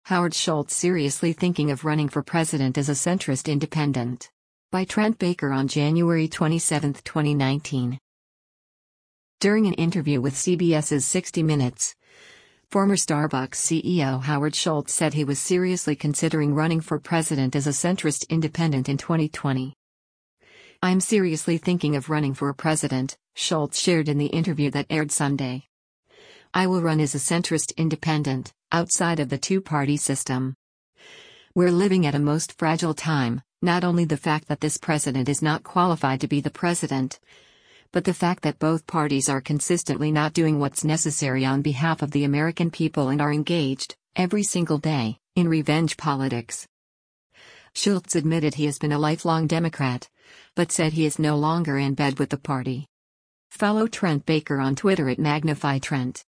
Howard Schultz seriously thinking of running for president as a centrist independent. By Trent Baker on January 27, 2019. During an interview with CBS's 60 Minutes, former Starbucks CEO Howard Schultz said he was seriously considering running for president as a centrist independent in 2020. "I'm seriously thinking of running for president," Schultz shared in the interview that aired Sunday. "I will run as a centrist independent, outside of the two-party system. We're living at a most fragile time, not only the fact that this president is not qualified to be the president, but the fact that both parties are consistently not doing what's necessary on behalf of the American people and are engaged, every single day, in revenge politics." Schultz admitted he has been a lifelong Democrat, but said he is no longer in bed with the party. Follow Trent Baker on Twitter at MagnifyTrent.